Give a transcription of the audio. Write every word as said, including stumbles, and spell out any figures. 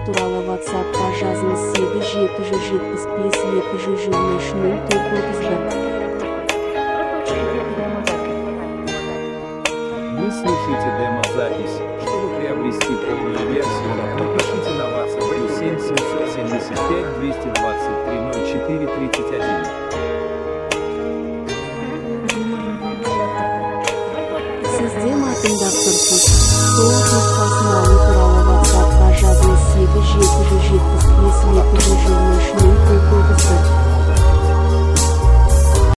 туралы WhatsApp-қа жазыңыз сегіз жеті жүз жетпіс бес екі жүз жиырма үш нөл төрт отыз бір. Вы слушаете демо-запись. Чтобы приобрести полную версию, напишите на WhatsApp плюс семь семьсот семьдесят пять двести двадцать три ноль четыре тридцать один. Сіз демо тыңдап тұрсыз. Толық нұсқасын алыңыз.